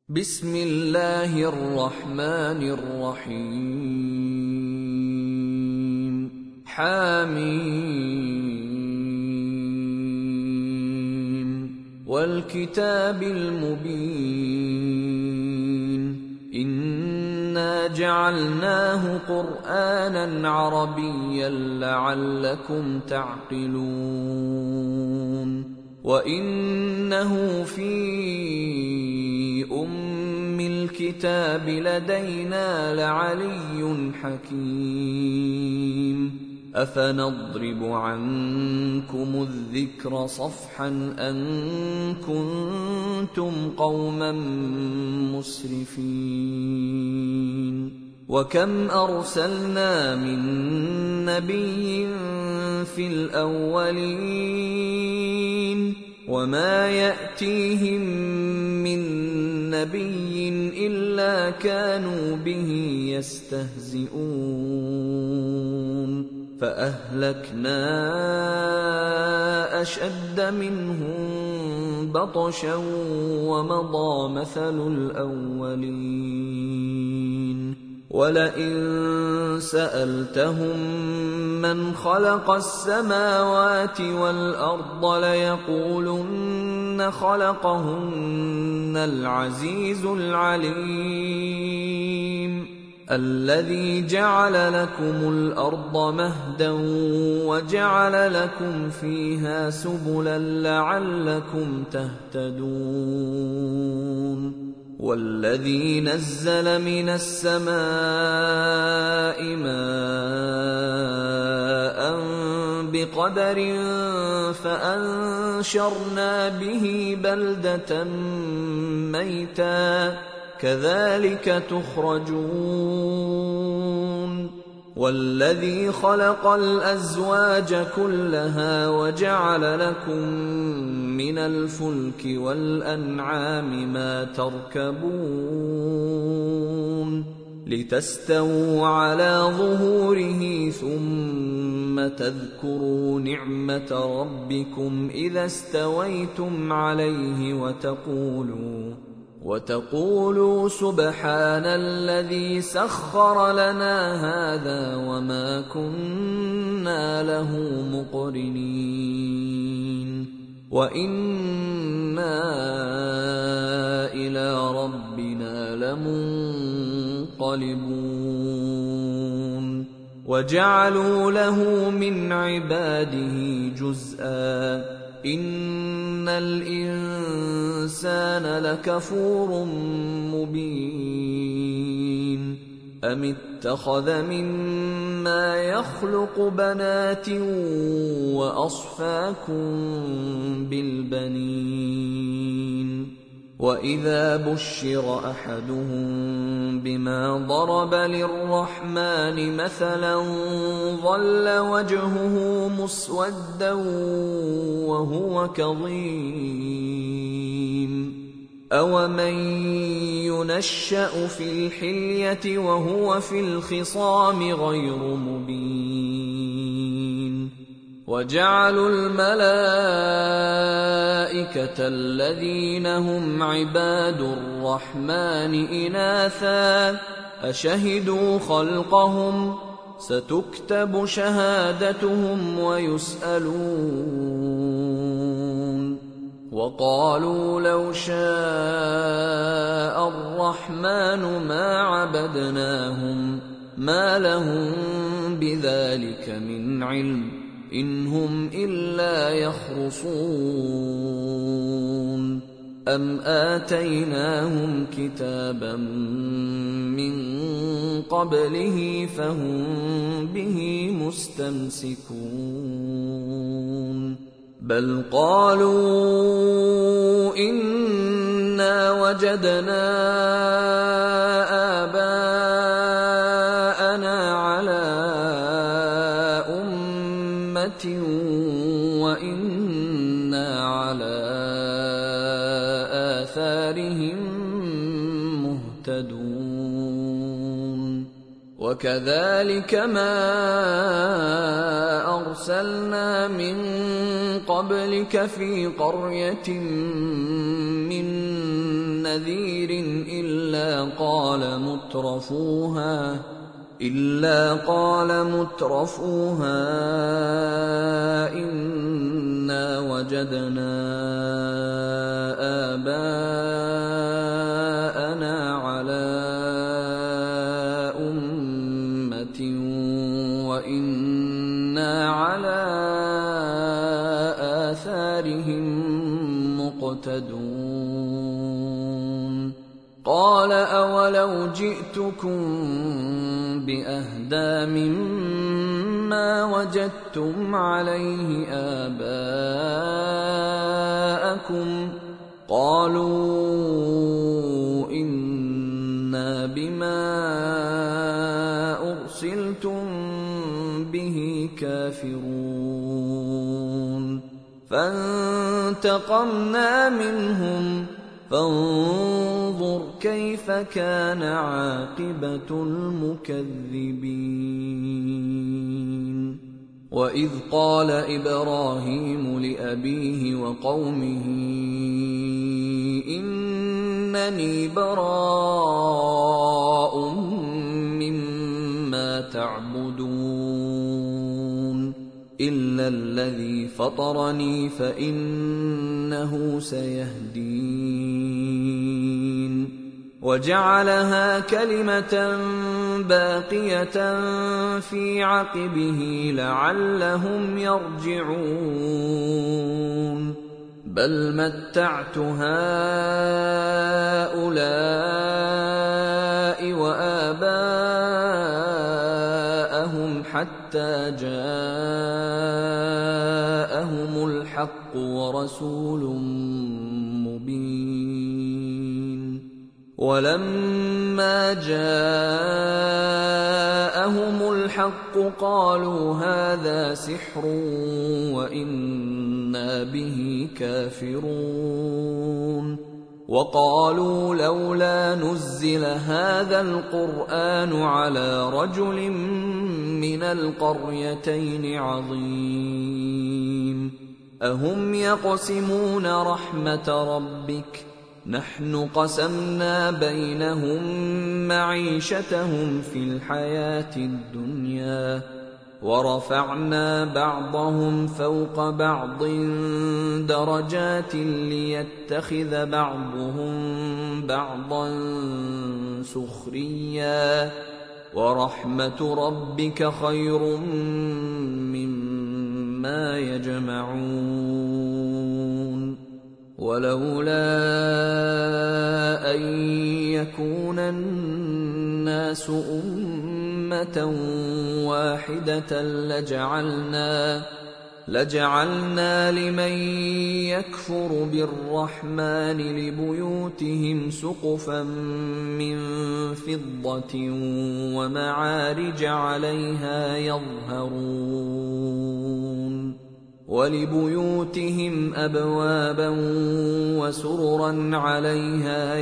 بسم الله الرحمن الرحيم حميم والكتاب المبين إنا جعلناه قرآنا عربيا لعلكم تعقلون وإنه في الكتاب لدينا لعلي حكيم أفنضرب عنكم الذكر صفحا أن كنتم قوما مسرفين وكم أرسلنا من نبي في الأولين وما يأتيهم من نبي إلا كانوا به يستهزئون فأهلكنا أشد منهم بطشا ومضى مثل الأولين ولئن سألتهم من خلق السماوات والأرض ليقولن خلقهن العزيز العليم الذي جعل لكم الأرض مهدا وجعل لكم فيها سبلا لعلكم تهتدون والذي نزل من السماء ماء بقدر فأنشرنا به بلدة ميتا كذلك تخرجون والذي خلق الأزواج كلها وجعل لكم من الفلك والأنعام ما تركبون لتستووا على ظهوره ثم تذكروا نعمة ربكم إذا استويتم عليه وتقولوا سبحان الذي سخر لنا هذا وما كنا له مقرنين وإنا إلى ربنا لمنقلبون وجعلوا له من عباده جزءا إن الإنسان لكفور مبين أم اتخذ مما يخلق بنات وأصفاكم بالبنين وإذا بشر أحدهم بما ضرب للرحمن مثلا ظل وجهه مسودا وهو كظيم أومن ينشأ في الحلية وهو في الخصام غير مبين وجعلوا الملائكة الذين هم عباد الرحمن إناثا أشهدوا خلقهم ستكتب شهادتهم ويسألون وقالوا لو شاء الرحمن ما عبدناهم ما لهم بذلك من علم إن هم إلا يخرصون أم آتيناهم كتابا من قبله فهم به مستمسكون بل قالوا إنا وجدنا آباءنا على وإنا على آثارهم مهتدون وكذلك ما أرسلنا من قبلك في قرية من نذير إلا قال مترفوها إنا وجدنا آباءنا على أمة وإنا على آثارهم مقتدون قال أولو جئتكم بأهدى مما وجدتم عليه آباءكم قالوا إنا بما أرسلتم به كافرون فانتقمنا منهم فانظر كيف كان عاقبة المكذبين وإذ قال إبراهيم لأبيه وقومه إنني براء مما تعبدون إلا الذي فطرني فإنه سيهدين وجعلها كلمة باقية في عقبه لعلهم يرجعون بل متعت هؤلاء وآباءهم حتى جاءهم الحق ورسول مبين ولما جاءهم الحق قالوا هذا سحر وإنا به كافرون وقالوا لولا نزل هذا القرآن على رجل من القريتين عظيم أهم يقسمون رحمة ربك نحن قسمنا بينهم معيشتهم في الحياة الدنيا ورفعنا بعضهم فوق بعض درجات ليتخذ بعضهم بعضا سخريا ورحمة ربك خير مما يجمعون ولولا أن يكون الناس أمة واحدة لجعلنا لمن يكفر بالرحمن لبيوتهم سقفا من فضة ومعارج عليها يظهرون ولبيوتهم أبوابا وسررا عليها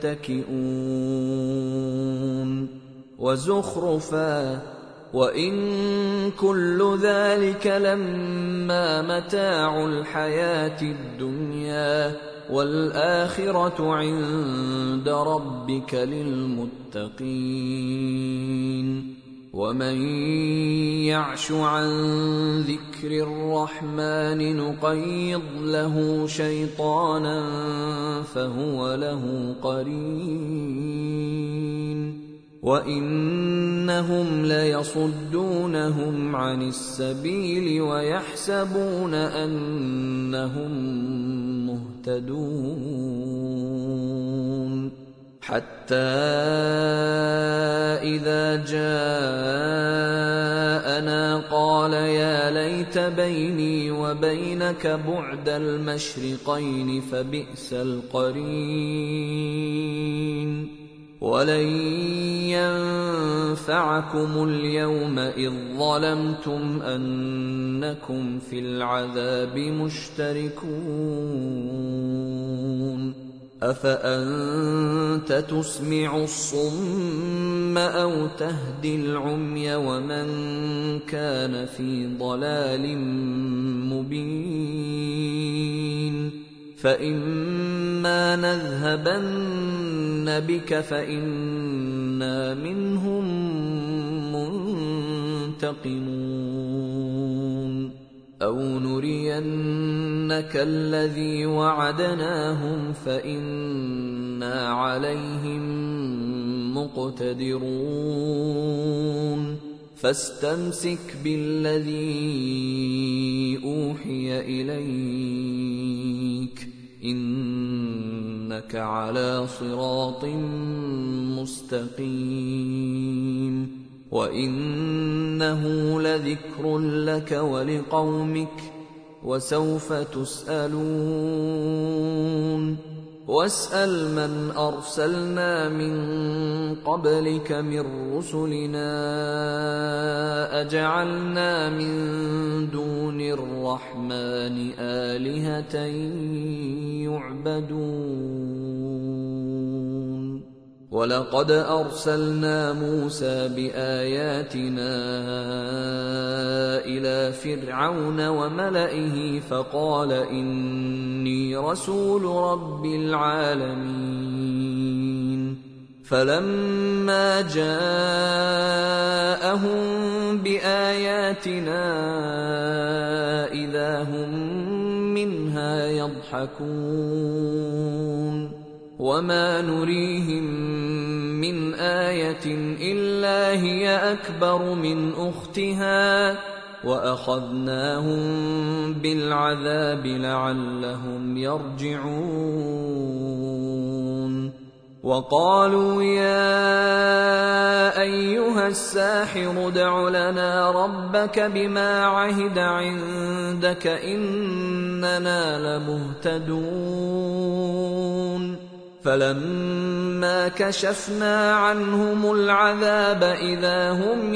يتكئون وزخرفا وإن كل ذلك لما متاع الحياة الدنيا والآخرة عند ربك للمتقين ومن يعش عن ذكر الرحمن نقيض له شيطانا فهو له قرين وإنهم ليصدونهم عن السبيل ويحسبون أنهم مهتدون حتى إذا جاءنا قال يا ليت بيني وبينك بعد المشرقين فبئس القرين ولن ينفعكم اليوم إذ ظلمتم أنكم في العذاب مشتركون أفأنت تسمع الصم أو تهدي العمي ومن كان في ضلال مبين فإما نذهبن بك فإنا منهم منتقمون أو نرينك الذي وعدناهم فإنا عليهم مقتدرون فاستمسك بالذي أوحي إليك إنك على صراط مستقيم وإنه لذكر لك ولقومك وسوف تسألون واسأل من أرسلنا من قبلك من رسلنا أجعلنا من دون الرحمن آلهة يعبدون ولقد أرسلنا موسى بآياتنا إلى فرعون وملئه فقال إني رسول رب العالمين فلما جاءهم بآياتنا إذا هم منها يضحكون وما نريهم من آية إلا هي أكبر من أختها وأخذناهم بالعذاب لعلهم يرجعون وقالوا يا أيها الساحر ادع لنا ربك بما عهد عندك إننا لمهتدون فلما كشفنا عنهم العذاب إذا هم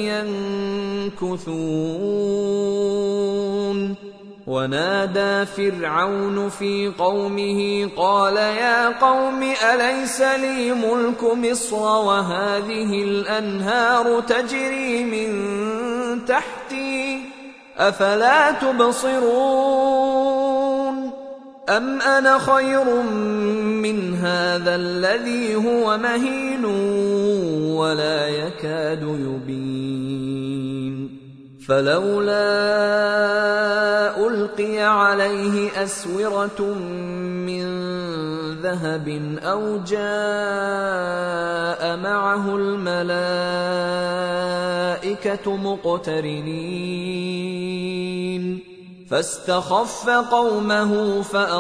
ينكثون ونادى فرعون في قومه قال يا قوم أليس لي ملك مصر وهذه الأنهار تجري من تحتي أفلا تبصرون أم أنا خير من هذا الذي هو مهين ولا يكاد يبين فلولا ألقي عليه أسورة من ذهب أو جاء معه الملائكة مقترنين فاستخف قومه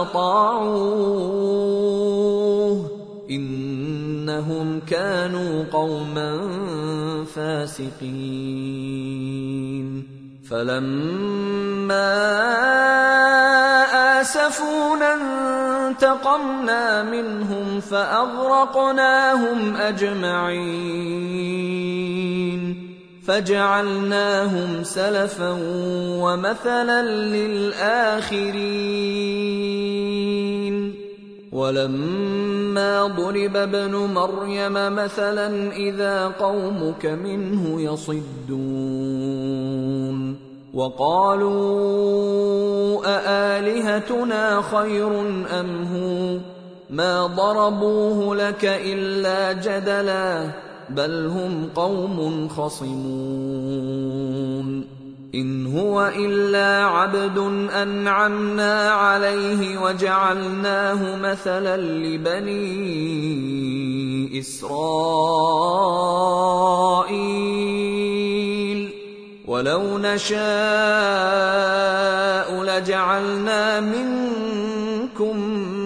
فأطاعوه إنهم كانوا قوما فاسقين فلما آسفونا انتقمنا منهم فأغرقناهم أجمعين فجعلناهم سلفا ومثلا للآخرين ولما ضرب ابن مريم مثلا إذا قومك منه يصدون وقالوا أآلهتنا خير أم هو ما ضربوه لك إلا جدلا بل هم قوم خصمون إن هو إلا عبد أنعمنا عليه وجعلناه مثلا لبني إسرائيل ولو نشاء لجعلنا منكم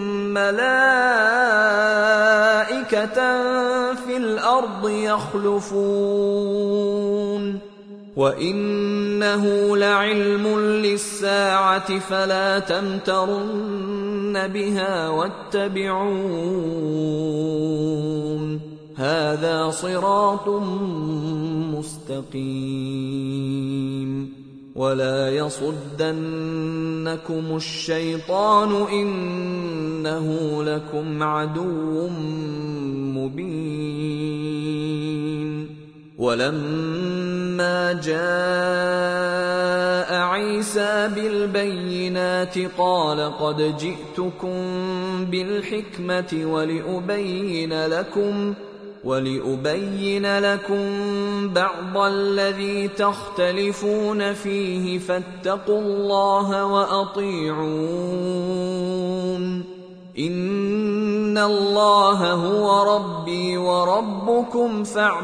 ملائكة في الأرض يخلفون وإنه لعلم للساعة فلا تمترن بها واتبعون هذا صراط مستقيم ولا يصدنكم الشيطان إنه لكم عدو مبين ولما جاء عيسى بالبينات قال قد جئتكم بالحكمة ولأبين لكم بعض الذي تختلفون فيه فاتقوا الله وأطيعون إن الله هو ربي وربكم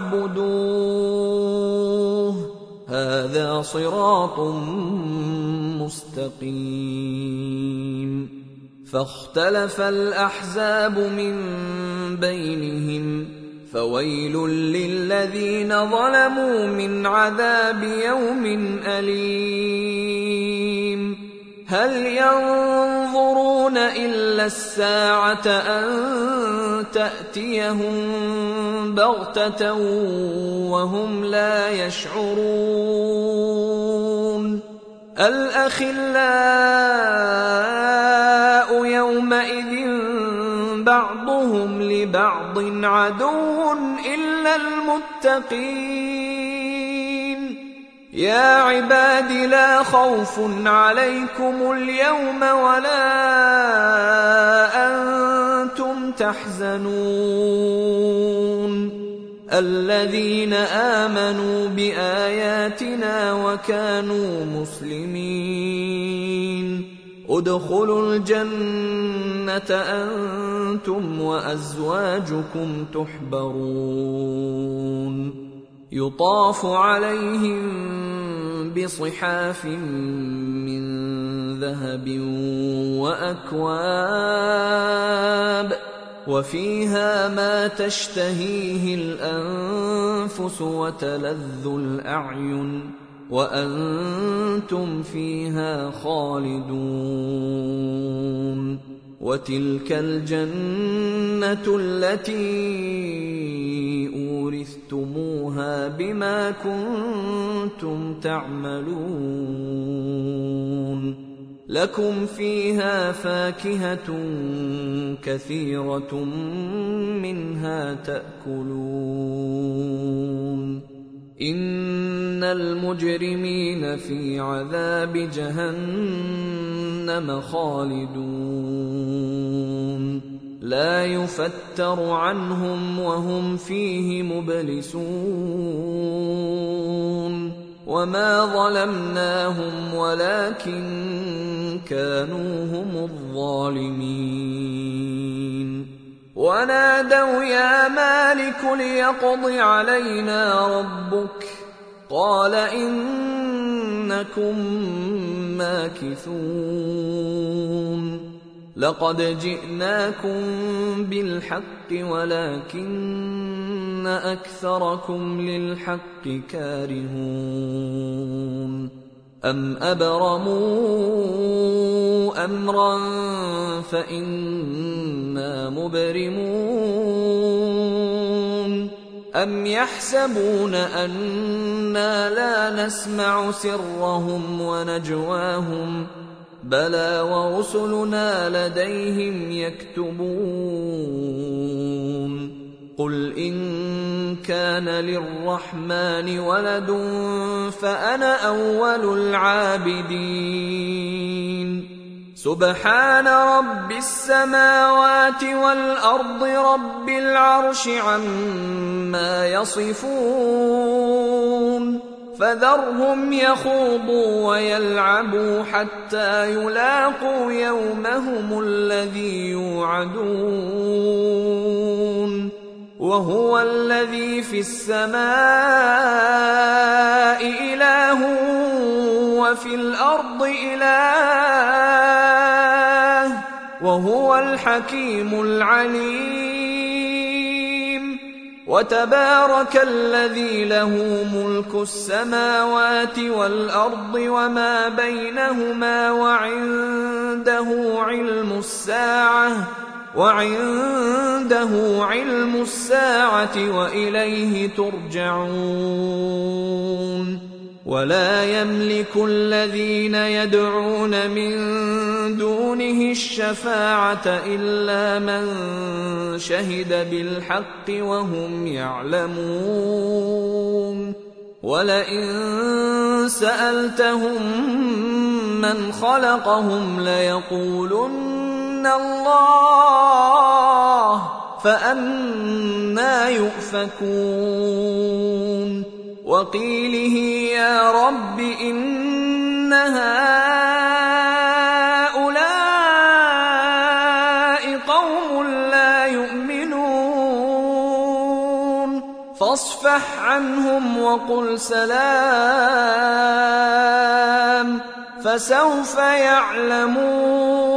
فاعبدوه هذا صراط مستقيم. فاختلف الأحزاب من بينهم فويل للذين ظلموا من عذاب يوم أليم. هل ينظرون إلا الساعة أن تأتيهم بغتة وهم لا يشعرون. الأخلاء يومئذ بعضهم لبعض عدو إلا المتقين. يا عباد لا خوف عليكم اليوم ولا أنتم تحزنون الذين آمنوا بآياتنا وكانوا مسلمين ادخلوا الجنة أنتم وأزواجكم تحبرون يطاف عليهم بصحاف من ذهب وأكواب وفيها ما تشتهيه الأنفس وتلذ الأعين وأنتم فيها خالدون. وتلك الجنة التي أورثتموها بما كنتم تعملون لكم فيها فاكهة كثيرة منها تأكلون. إن المجرمين في عذاب جهنم خالدون لا يفتر عنهم وهم فيه مبلسون. وما ظلمناهم ولكن كانوا هم الظالمين. ونادوا يا مالك ليقض علينا ربك قال إنكم ماكثون. لقد جئناكم بالحق ولكن أكثركم للحق كارهون. أم أبرموا أمرا فإنا مبرمون أم يحسبون أنا لا نسمع سرهم ونجواهم بلى ورسلنا لديهم يكتبون. قل إن كان للرحمن ولد فأنا أول العابدين. سبحان رب السماوات والأرض رب العرش عما يصفون. فذرهم يخوضوا ويلعبوا حتى يلاقوا يومهم الذي يوعدون. وهو الذي في السماء إله وفي الأرض إله وهو الحكيم العليم. وتبارك الذي له ملك السماوات والأرض وما بينهما وعنده علم الساعة وإليه ترجعون. ولا يملك الذين يدعون من دونه الشفاعة إلا من شهد بالحق وهم يعلمون. ولئن سألتهم من خلقهم ليقولن الله فأنى يؤفكون وقيله يا رب إن هؤلاء قوم لا يؤمنون فاصفح عنهم وقل سلام فسوف يعلمون